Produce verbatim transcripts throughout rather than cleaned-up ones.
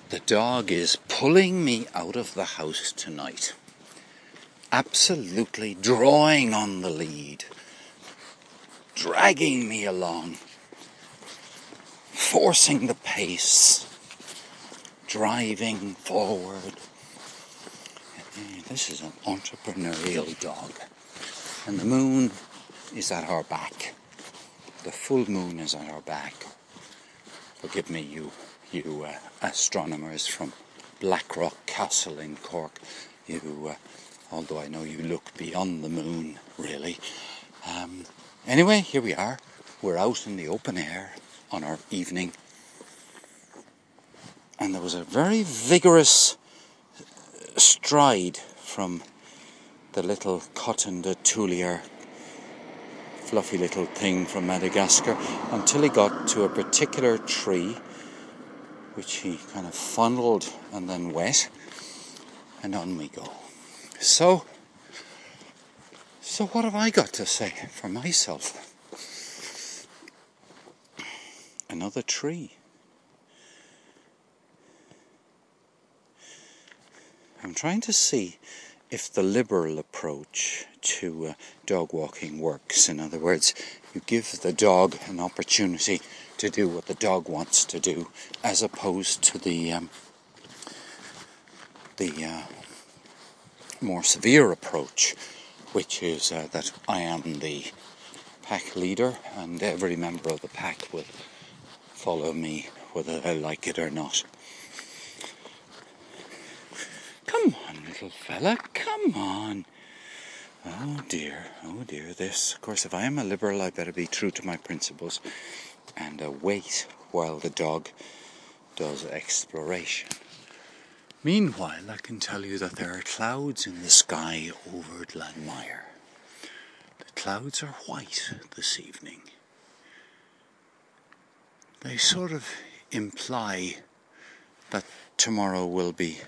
The dog is pulling me out of the house tonight. Absolutely drawing on the lead. Dragging me along. Forcing the pace. Driving forward. This is an entrepreneurial dog. And the moon is at our back. The full moon is at our back. Forgive me, you you uh, astronomers from Blackrock Castle in Cork. You, uh, although I know you look beyond the moon, really. Um, anyway, here we are. We're out in the open air on our evening. And there was a very vigorous stride from the little Cotton de Tulier, fluffy little thing from Madagascar, until he got to a particular tree, which he kind of fondled and then wet, and on we go. So, so what have I got to say for myself? Another tree. I'm trying to see if the liberal approach to uh, dog walking works. In other words, you give the dog an opportunity to do what the dog wants to do, as opposed to the um, the uh, more severe approach, which is uh, that I am the pack leader and every member of the pack will follow me whether they like it or not. Come on, little fella, come on. Oh dear, oh dear, this. Of course, if I am a liberal, I better be true to my principles and uh, wait while the dog does exploration. Meanwhile, I can tell you that there are clouds in the sky over Glanmire. The clouds are white this evening. They sort of imply that tomorrow will be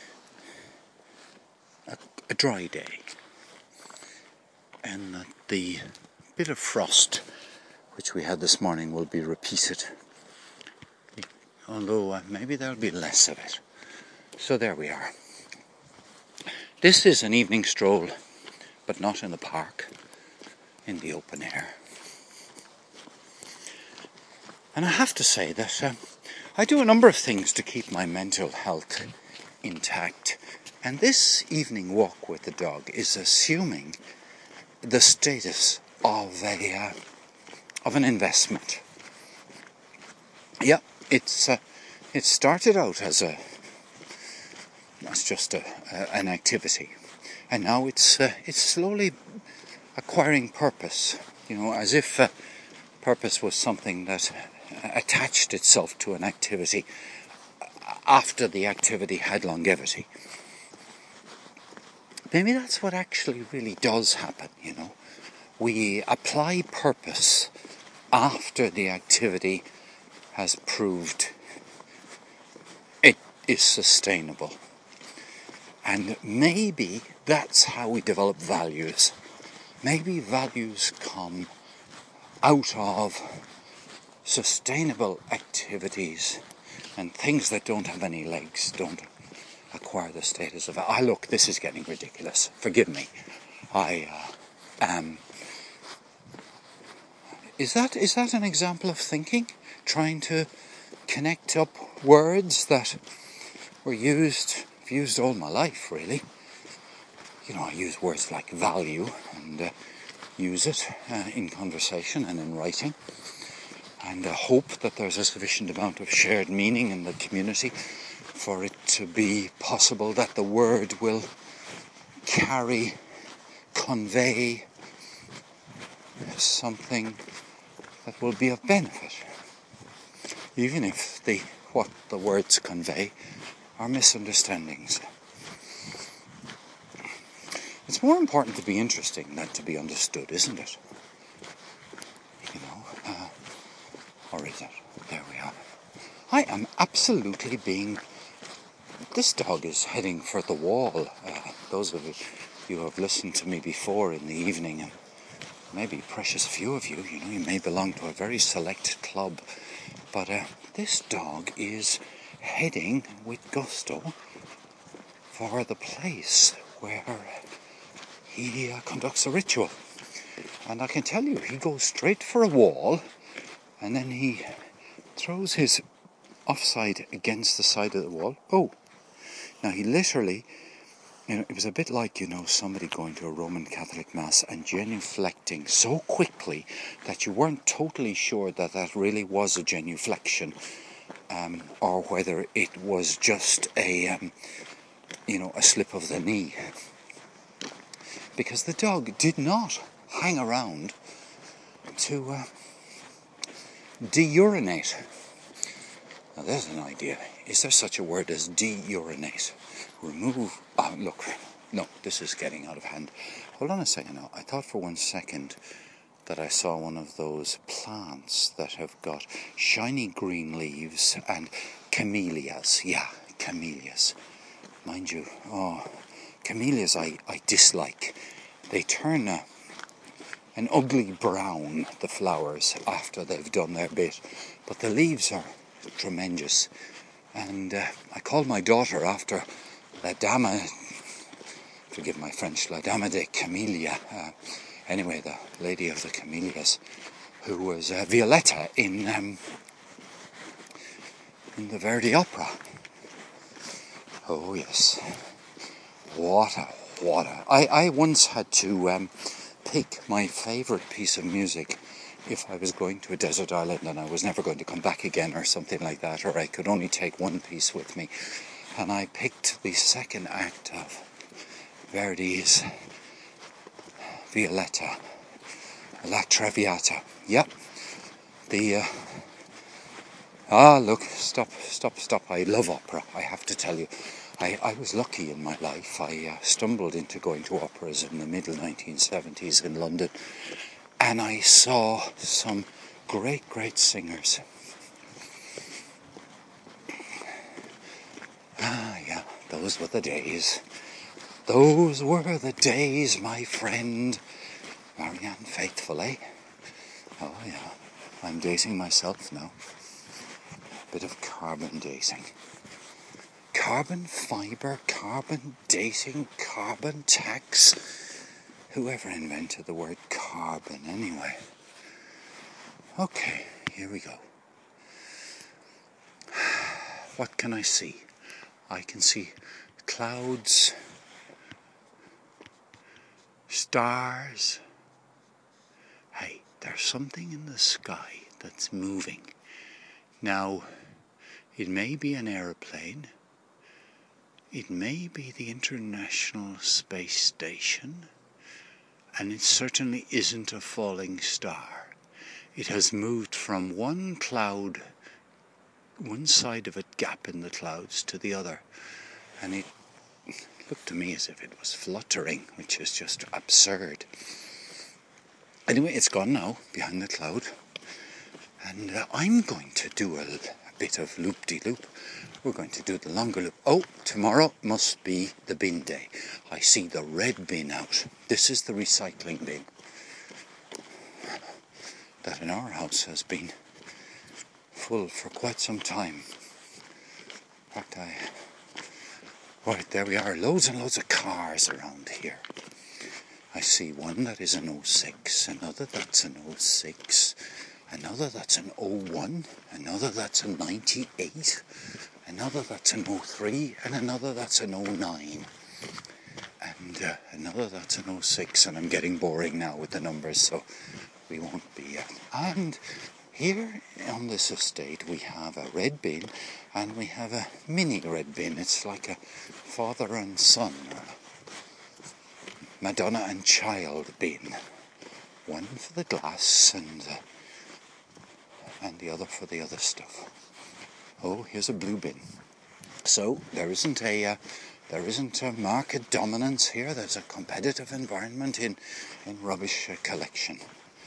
a, a dry day, and that the bit of frost which we had this morning will be repeated, although uh, maybe there'll be less of it. So there we are. This is an evening stroll, but not in the park, in the open air. And I have to say that uh, I do a number of things to keep my mental health intact, and this evening walk with the dog is assuming the status of a uh, of an investment. Yeah, it's uh, it started out as a as just a, a an activity, and now it's uh, it's slowly acquiring purpose. You know, as if uh, purpose was something that attached itself to an activity after the activity had longevity. Maybe that's what actually really does happen, you know. We apply purpose after the activity has proved it is sustainable. And maybe that's how we develop values. Maybe values come out of sustainable activities, and things that don't have any legs don't acquire the status of, ah, look, this is getting ridiculous. Forgive me. I uh, am... Is that is that an example of thinking? Trying to connect up words that were used, I've used all my life, really. You know, I use words like value and uh, use it uh, in conversation and in writing, and uh, hope that there's a sufficient amount of shared meaning in the community for it to be possible that the word will carry, convey something that will be of benefit, even if the what the words convey are misunderstandings. It's more important to be interesting than to be understood, isn't it? You know, uh, or is it? There we are. I am absolutely being... This dog is heading for the wall. Uh, those of you who have listened to me before in the evening, and maybe precious few of you, you know, you may belong to a very select club, but uh, this dog is heading with gusto for the place where he uh, conducts a ritual. And I can tell you, he goes straight for a wall, and then he throws his offside against the side of the wall. Oh, now he literally, you know, it was a bit like, you know, somebody going to a Roman Catholic Mass and genuflecting so quickly that you weren't totally sure that that really was a genuflection, um, or whether it was just a, um, you know, a slip of the knee. Because the dog did not hang around to uh, de-urinate. Now there's an idea. Is there such a word as de-urinate? Remove... Oh, look. No, this is getting out of hand. Hold on a second now. I thought for one second that I saw one of those plants that have got shiny green leaves and camellias. Yeah, camellias. Mind you, oh, camellias I, I dislike. They turn a, an ugly brown, the flowers, after they've done their bit. But the leaves are tremendous. And uh, I called my daughter after La Dame, forgive my French, La Dame de Camellia, uh, anyway, the Lady of the Camellias, who was uh, Violetta in, um, in the Verdi opera. Oh yes, what a, what a... I, I once had to um, pick my favourite piece of music if I was going to a desert island and I was never going to come back again or something like that, or I could only take one piece with me. And I picked the second act of Verdi's Violetta, La Traviata. Yep. The, uh... Ah, look, stop, stop, stop. I love opera, I have to tell you. I, I was lucky in my life. I uh, stumbled into going to operas in the middle nineteen seventies in London. And I saw some great, great singers. Ah, yeah, those were the days. Those were the days, my friend. Marianne Faithfull, eh? Oh, yeah. I'm dating myself now. Bit of carbon dating. Carbon fibre, carbon dating, carbon tax. Whoever invented the word carbon, anyway? Okay, here we go. What can I see? I can see clouds, stars. Hey, there's something in the sky that's moving. Now, it may be an aeroplane. It may be the International Space Station. And it certainly isn't a falling star. It has moved from one cloud, one side of a gap in the clouds, to the other. And it looked to me as if it was fluttering, which is just absurd. Anyway, it's gone now, behind the cloud. And uh, I'm going to do a, a bit of loop-de-loop. We're going to do the longer loop. Oh, tomorrow must be the bin day. I see the red bin out. This is the recycling bin that in our house has been full for quite some time. In fact, I... Right, there we are. Loads and loads of cars around here. I see one that is an oh six, another that's an oh six, another that's an oh one, another that's a ninety-eight, another that's an oh three, and another that's an oh nine, and uh, another that's an oh six, and I'm getting boring now with the numbers, so we won't be... Uh, and here on this estate we have a red bin, and we have a mini red bin. It's like a father and son, or Madonna and child bin. One for the glass and uh, and the other for the other stuff. Oh, here's a blue bin. So there isn't a uh, there isn't a market dominance here. There's a competitive environment in in rubbish uh, collection.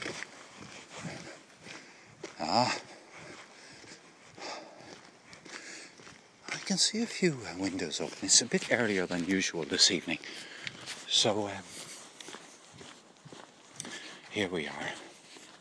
Ah, I can see a few uh, windows open. It's a bit earlier than usual this evening. So um, here we are.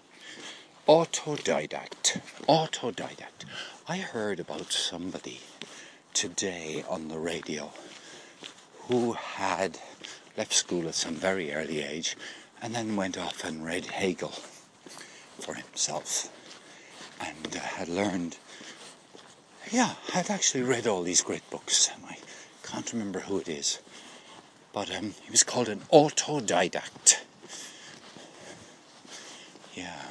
Autodidact. Autodidact. I heard about somebody today on the radio who had left school at some very early age and then went off and read Hegel for himself and uh, had learned, yeah, had actually read all these great books, and I can't remember who it is, but um, he was called an autodidact. Yeah,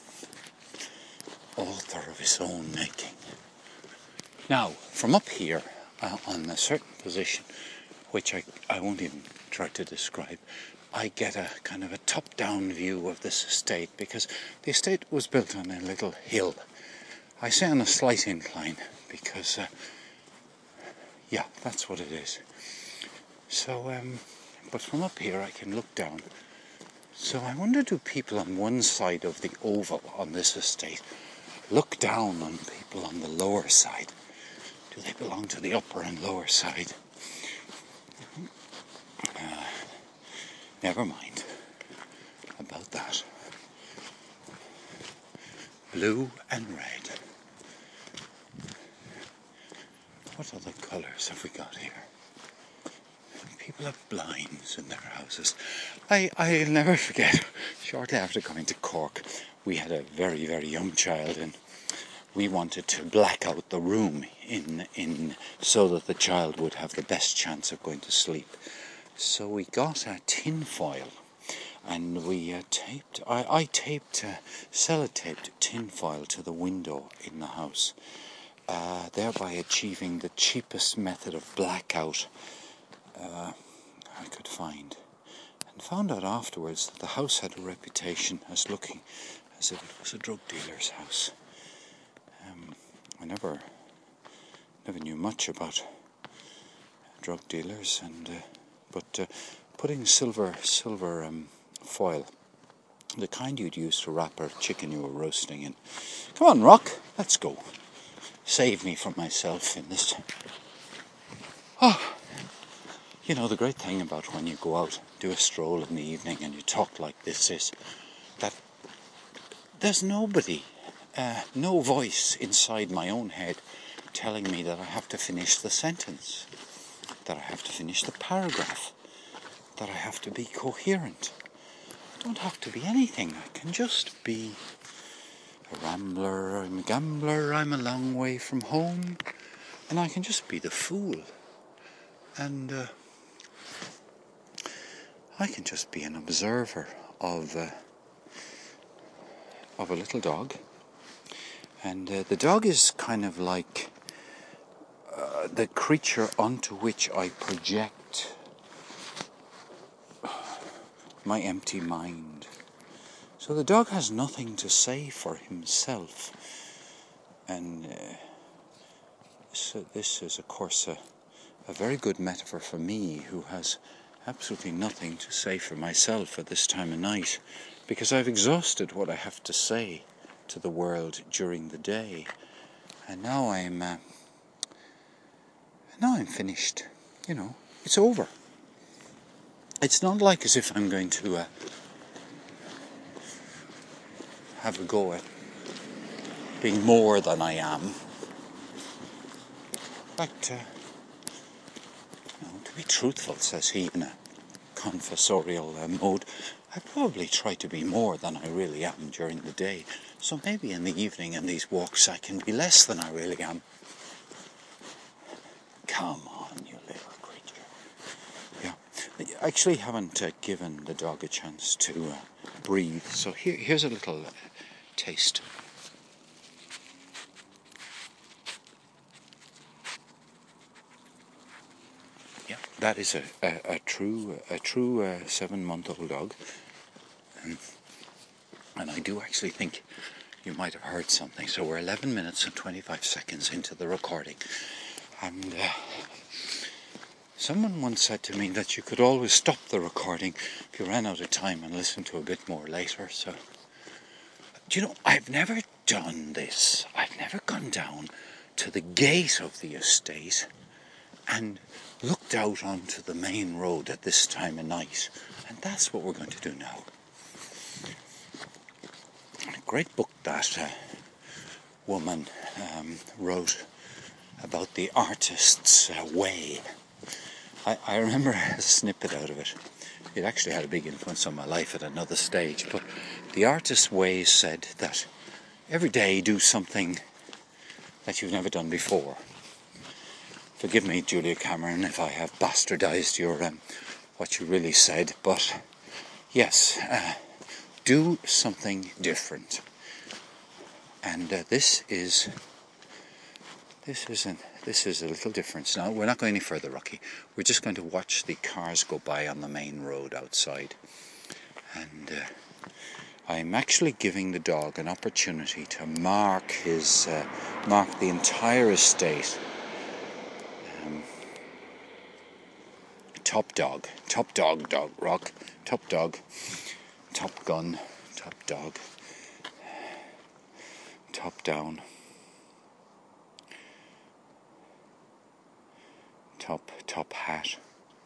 author of his own making. Now, from up here, uh, on a certain position, which I, I won't even try to describe, I get a kind of a top-down view of this estate, because the estate was built on a little hill. I say on a slight incline, because, uh, yeah, that's what it is. So, um, but from up here I can look down. So I wonder, do people on one side of the oval on this estate look down on people on the lower side? Do they belong to the upper and lower side? Uh, never mind about that. Blue and red. What other colours have we got here? People have blinds in their houses. I, I'll never forget, shortly after coming to Cork, we had a very, very young child, and we wanted to black out the room in in so that the child would have the best chance of going to sleep. So we got a tin foil, and we uh, taped, I, I taped, uh, sellotaped tin foil to the window in the house, uh, thereby achieving the cheapest method of blackout uh, I could find. And found out afterwards that the house had a reputation as looking as if it was a drug dealer's house. Um, I never, never knew much about drug dealers, and uh, but uh, putting silver, silver um, foil, the kind you'd use to wrap a chicken you were roasting in. Come on, Rock, let's go. Save me from myself in this. Oh, you know, the great thing about when you go out, do a stroll in the evening, and you talk like this is that there's nobody, uh, no voice inside my own head telling me that I have to finish the sentence, that I have to finish the paragraph, that I have to be coherent. I don't have to be anything. I can just be a rambler, I'm a gambler, I'm a long way from home, and I can just be the fool. And uh, I can just be an observer of uh, of a little dog. And uh, the dog is kind of like uh, the creature onto which I project my empty mind. So the dog has nothing to say for himself. And uh, so this is, of course, a, a very good metaphor for me, who has absolutely nothing to say for myself at this time of night, because I've exhausted what I have to say to the world during the day, and now I'm uh, now I'm finished. You know, it's over. It's not like as if I'm going to uh, have a go at being more than I am. In fact, uh, you know, to be truthful, says he in a confessorial uh, mode, I probably try to be more than I really am during the day. So maybe in the evening in these walks I can be less than I really am. Come on, you little creature. Yeah, I actually haven't uh, given the dog a chance to uh, breathe. So here, here's a little uh, taste. Yeah, that is a, a, a true a true uh, seven-month-old dog. Um, and I do actually think you might have heard something. So we're eleven minutes and twenty-five seconds into the recording. And uh, someone once said to me that you could always stop the recording if you ran out of time and listen to a bit more later. So, do you know, I've never done this. I've never gone down to the gate of the estate and looked out onto the main road at this time of night. And that's what we're going to do now. A great book that uh, woman um, wrote about the artist's uh, way. I, I remember a snippet out of it. It actually had a big influence on my life at another stage, but the artist's way said that every day do something that you've never done before. Forgive me, Julia Cameron, if I have bastardized your um, what you really said, but yes, uh, do something different. And uh, this is this is an this is a little difference. Now we're not going any further, Rocky. We're just going to watch the cars go by on the main road outside, and uh, I'm actually giving the dog an opportunity to mark his uh, mark the entire estate. Um, top dog, top dog, dog rock, top dog, top gun, top dog, top down. Top, top hat.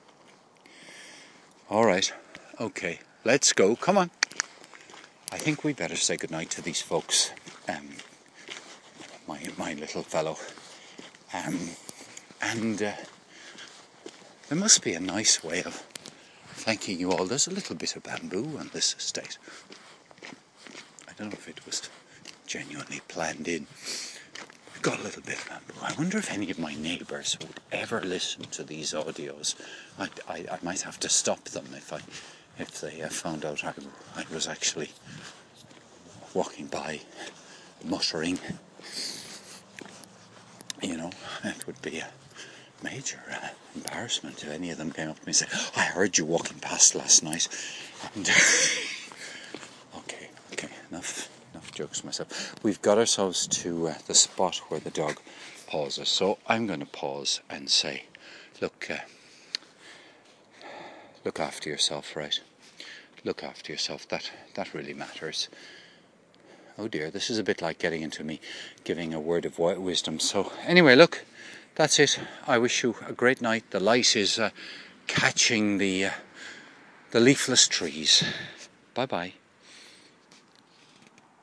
All right, okay, let's go. Come on. I think we better say goodnight to these folks. Um, my my little fellow. Um, and uh, there must be a nice way of thanking you all. There's a little bit of bamboo on this estate. I don't know if it was genuinely planned in. Got a little bit of bamboo. I wonder if any of my neighbours would ever listen to these audios. I, I, I might have to stop them if I if they uh, found out I, I was actually walking by, muttering. You know, it would be a major uh, embarrassment if any of them came up to me and said, "I heard you walking past last night." And okay, okay, enough. Enough jokes myself. We've got ourselves to uh, the spot where the dog pauses. So I'm going to pause and say, look, uh, look after yourself, right? Look after yourself. That that really matters. Oh dear, this is a bit like getting into me giving a word of wisdom. So anyway, look, that's it. I wish you a great night. The light is uh, catching the uh, the leafless trees. Bye bye.